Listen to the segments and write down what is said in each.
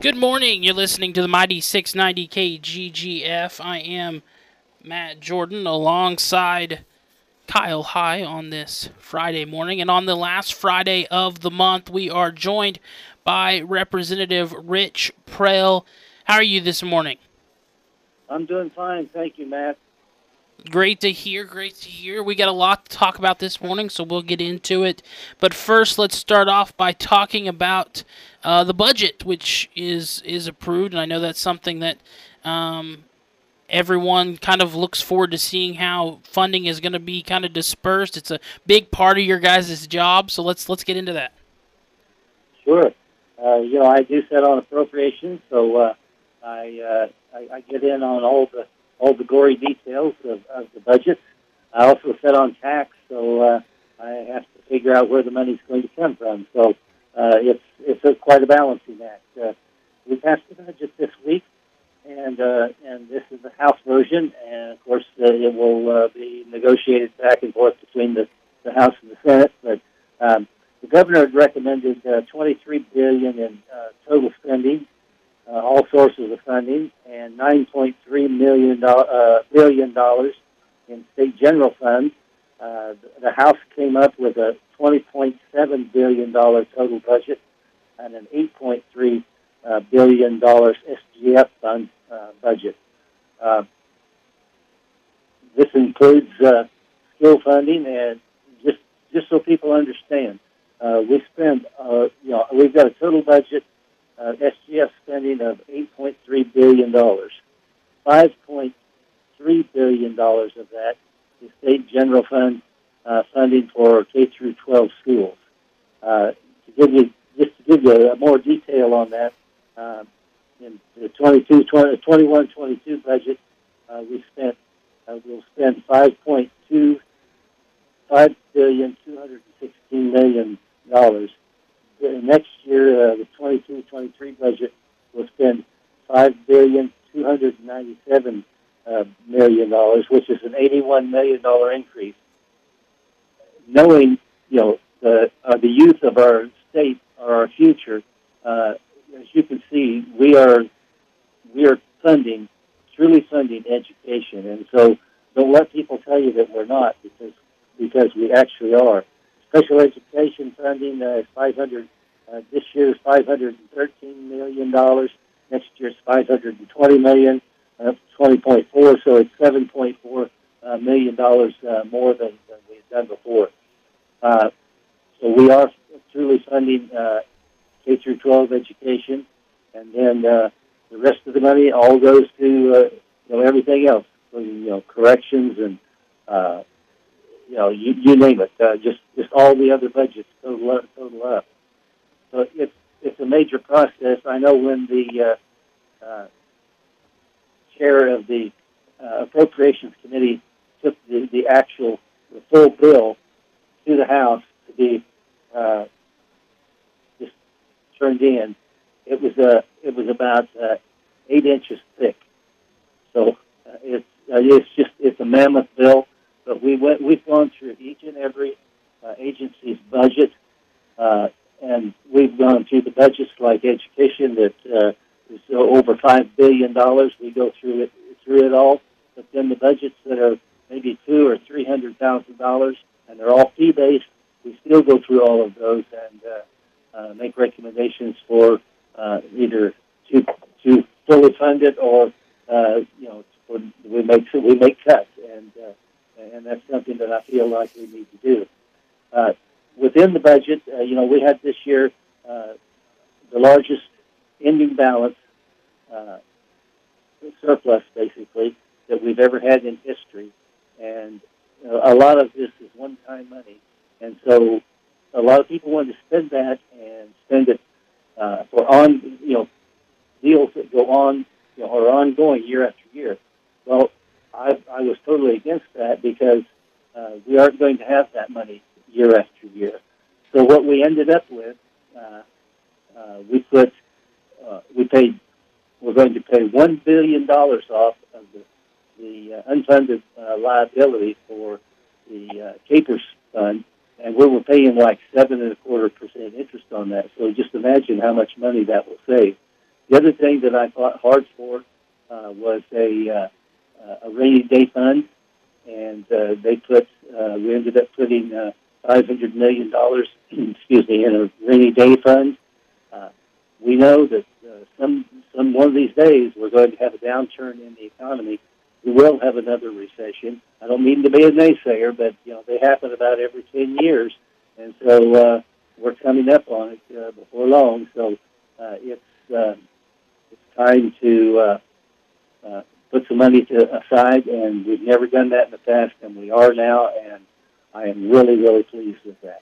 Good morning. You're listening to the Mighty 690 KGGF. I am Matt Jordan alongside Kyle High on this Friday morning. And on the last Friday of the month, we are joined by Representative Rich Prehl. How are you this morning? I'm doing fine. Thank you, Matt. Great to hear. Great to hear. We got a lot to talk about this morning, so we'll get into it. But first, let's start off by talking about the budget, which is approved, and I know that's something that everyone kind of looks forward to seeing how funding is going to be kind of dispersed. It's a big part of your guys' job, so let's get into that. Sure. I do sit on appropriations, so I get in on all the gory details of the budget. I also sit on tax, so I have to figure out where the money's going to come from. So quite a balancing act. We passed the budget this week, and this is the House version, and of course it will be negotiated back and forth between the House and the Senate. But the governor had recommended $23 billion in total spending, all sources of funding, and $9.3 billion in state general funds. The House came up with a $20.7 billion total budget and an $8.3 billion SGF fund budget. This includes skill funding, and just so people understand, we've got a total budget SGF spending of $8.3 billion. $5.3 billion of that is state general fund funding for K through 12 schools. To give you more detail on that, in the 21-22 budget, we'll spend $5,216,000,000. Next year, the 22-23 budget will spend $5,297,000,000, which is an $81 million increase. Knowing, the youth of our state are our future, as you can see, we are truly funding education, and so don't let people tell you that we're not, because we actually are. Special education funding is 500. This year is $513 million. Next year is $520 million. 20.4, so it's $7.4 million more than we've done before. So we are truly funding K through 12 education, and then the rest of the money all goes to everything else, including corrections and you name it. Just all the other budgets total up. So it's a major process. I know when the chair of the Appropriations Committee took the full bill to the House to be just turned in, it was about 8 inches thick. So it's a mammoth bill. But we've gone through each and every agency's budget, and we've gone through the budgets like education that is over $5 billion. We go through it all. But then the budgets that are maybe $200,000 or $300,000, and they're all fee-based, we still go through all of those and make recommendations for either to fully fund it or we make cuts, and that's something that I feel like we need to do. Within the budget, we had this year the largest ending balance surplus, basically, that we've ever had in history, and a lot of this is one-time money, and so a lot of people want to spend that and spend it for deals that go on, are ongoing year after year. Well, I was totally against that because we aren't going to have that money year after year. So what we ended up with, we're going to pay $1 billion off of the unfunded liability for the KPERS fund, and we were paying like 7.25% interest on that. So just imagine how much money that will save. The other thing that I fought hard for was a rainy day fund, and we ended up putting $500 million, excuse me, in a rainy day fund. We know that one of these days we're going to have a downturn in the economy. We will have another recession. I don't mean to be a naysayer, but they happen about every 10 years, and so we're coming up on it before long. So it's time to put some money aside, and we've never done that in the past, and we are now, and I am really, really pleased with that.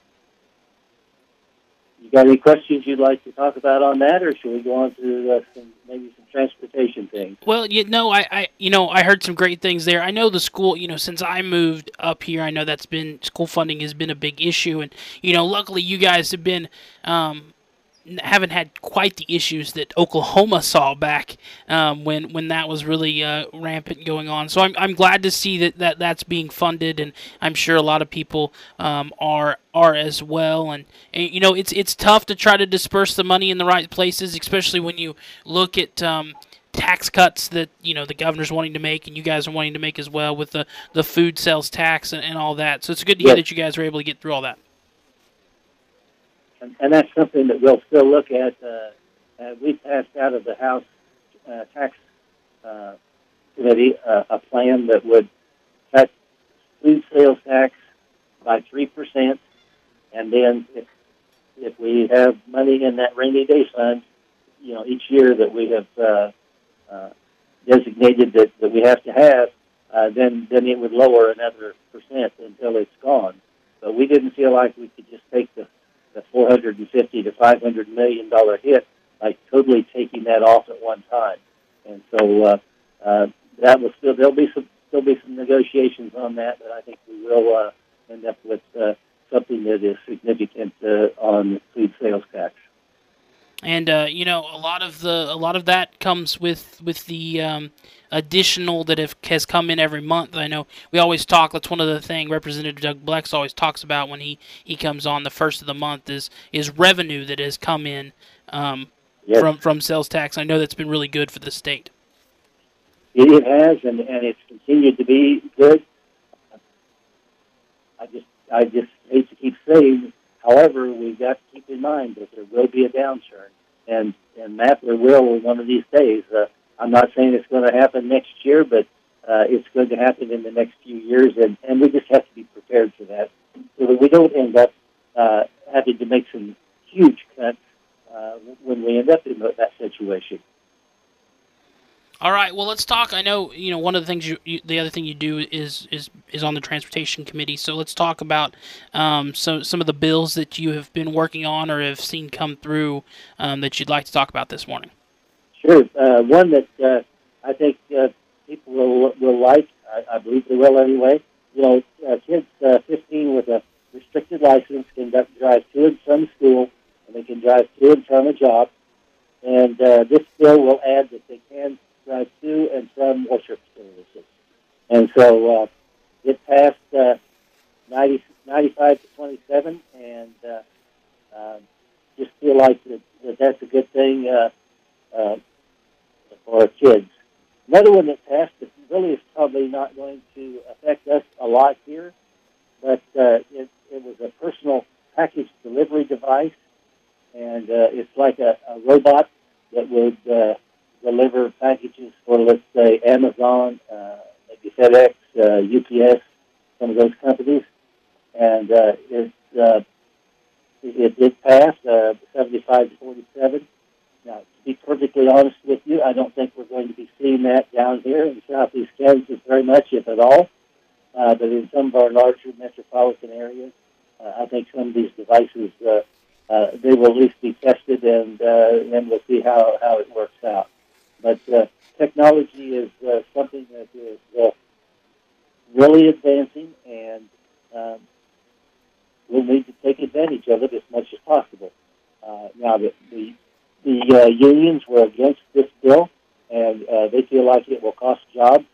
You got any questions you'd like to talk about on that, or should we go on to maybe some transportation things? Well, I heard some great things there. I know the school, since I moved up here, I know school funding has been a big issue, and luckily you guys have been haven't had quite the issues that Oklahoma saw back when that was really rampant going on. So I'm glad to see that's being funded, and I'm sure a lot of people are as well. And it's tough to try to disperse the money in the right places, especially when you look at tax cuts that the governor's wanting to make, and you guys are wanting to make as well with the food sales tax and all that. So it's good to hear that you guys are able to get through all that. And that's something that we'll still look at. We passed out of the House Tax Committee a plan that would cut food sales tax by 3%, and then if we have money in that rainy day fund, each year that we have designated that we have to have, then it would lower another percent until it's gone. But we didn't feel like we could just take the $450 to $500 million hit by totally taking that off at one time, and so that will there'll be some negotiations on that, but I think we will end up with something that is significant on food sales tax. And a lot of that comes with the additional that has come in every month. I know we always talk. That's one of the things Representative Doug Blex always talks about when he comes on the first of the month is revenue that has come in from sales tax. I know that's been really good for the state. It has, and it's continued to be good. I just hate to keep saying. However, we've got to keep in mind that there will be a downturn, and Matt, there will one of these days. I'm not saying it's going to happen next year, but it's going to happen in the next few years, and we just have to be prepared for that so that we don't end up having to make some huge cuts when we end up in that situation. All right. Well, let's talk. I know one of the things the other thing you do is on the transportation committee. So let's talk about some of the bills that you have been working on or have seen come through that you'd like to talk about this morning. Sure. One that I think people will like. I believe they will anyway. Kids 15 with a restricted license can drive to and from school, and they can drive to and from a job. And this bill will add that they can drive to and from worship services. And so it passed 95 to 27, and just feel like that's a good thing for our kids. Another one that passed that really is probably not going to affect us a lot here, but it was a personal package delivery device, and it's like a robot that would deliver packages for, let's say, Amazon, maybe FedEx, UPS, some of those companies. And it did pass 75 to 47. Now, to be perfectly honest with you, I don't think we're going to be seeing that down here in southeast Kansas very much, if at all. But in some of our larger metropolitan areas, I think some of these devices, they will at least be tested, and then we'll see how it works out. But technology is something that is really advancing, and we'll need to take advantage of it as much as possible. Now, the unions were against this bill, and they feel like it will cost jobs.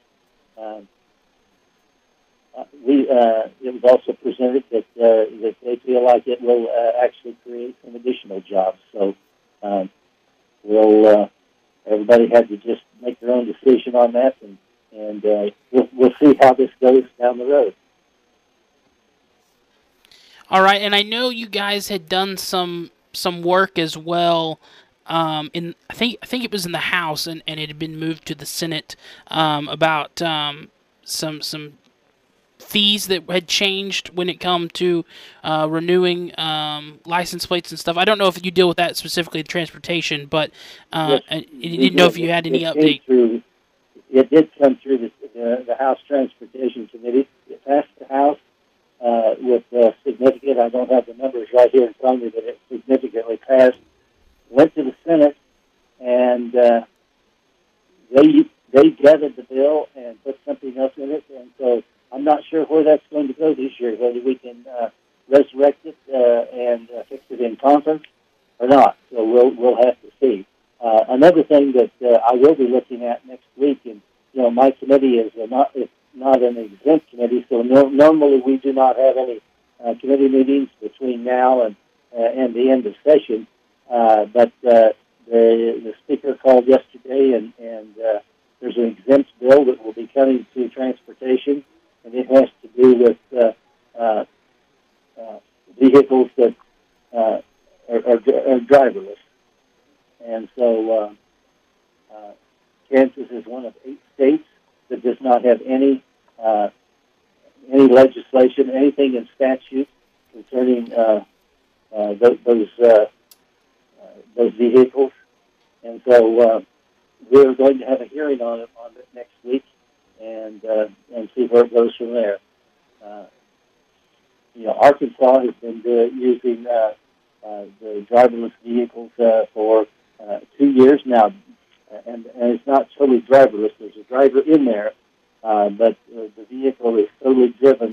It was also presented that they feel like it will actually create some additional jobs. So we'll everybody had to just make their own decision on that, and we'll see how this goes down the road. All right, and I know you guys had done some work as well. I think it was in the House, and it had been moved to the Senate about some fees that had changed when it come to renewing license plates and stuff. I don't know if you deal with that specifically in transportation, but Yes, I didn't know if you had any update. It did come through the House Transportation Committee. It passed the House with significant, I don't have the numbers right here in front of me, but it significantly passed. Went to the Senate, and they gutted the bill and put something else in it, and so I'm not sure where that's going to go this year, whether we can resurrect it and fix it in conference or not. So we'll have to see. Another thing that I will be looking at next week, and my committee is not an exempt committee, so normally we do not have any committee meetings between now and the end of session. But the speaker called yesterday, and there's an exempt bill that will be coming to transportation, and it has to do with vehicles that are driverless. And so Kansas is one of 8 states that does not have any legislation, anything in statute concerning those vehicles. And so we're going to have a hearing on it next week, and see where it goes from there. Arkansas has been using the driverless vehicles for 2 years now, and it's not totally driverless. There's a driver in there, but the vehicle is totally driven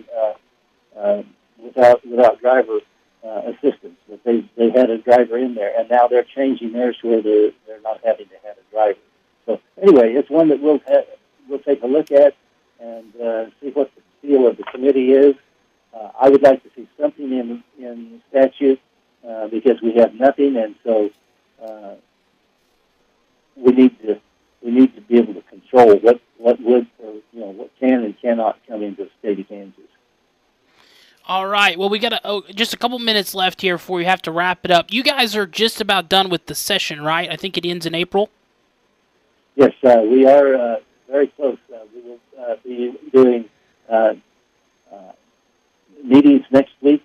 without driver assistance. But they had a driver in there, and now they're changing theirs where they're not having to have a driver. So anyway, it's one that we'll take a look at and see what the feel of the committee is. I would like to see something in statute because we have nothing, and so we need to be able to control what would what can and cannot come into the state of Kansas. All right. Well, we got just a couple minutes left here before we have to wrap it up. You guys are just about done with the session, right? I think it ends in April. Yes, we are very close. We will be doing meetings next week.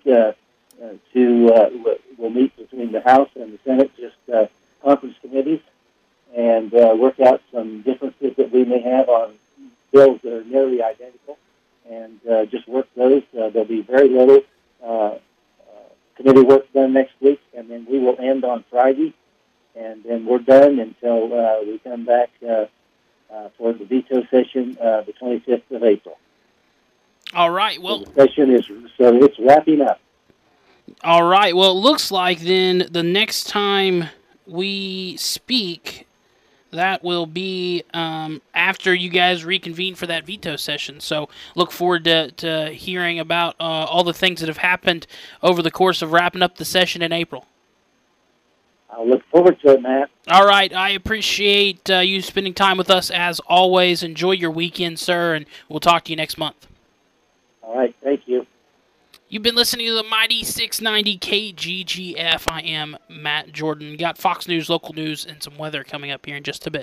We'll meet between the House and the Senate, just conference committees, and work out some differences that we may have on bills that are nearly identical, and just work those. There'll be very little committee work done next week, and then we will end on Friday, and then we're done until we come back for the veto session the 25th of April. All right. Well, so the session it's wrapping up. All right. Well, it looks like then the next time we speak, that will be after you guys reconvene for that veto session. So look forward to hearing about all the things that have happened over the course of wrapping up the session in April. I'll look forward to it, Matt. All right. I appreciate you spending time with us as always. Enjoy your weekend, sir, and we'll talk to you next month. All right. Thank you. You've been listening to the Mighty 690 KGGF. I am Matt Jordan. Got Fox News, local news, and some weather coming up here in just a bit.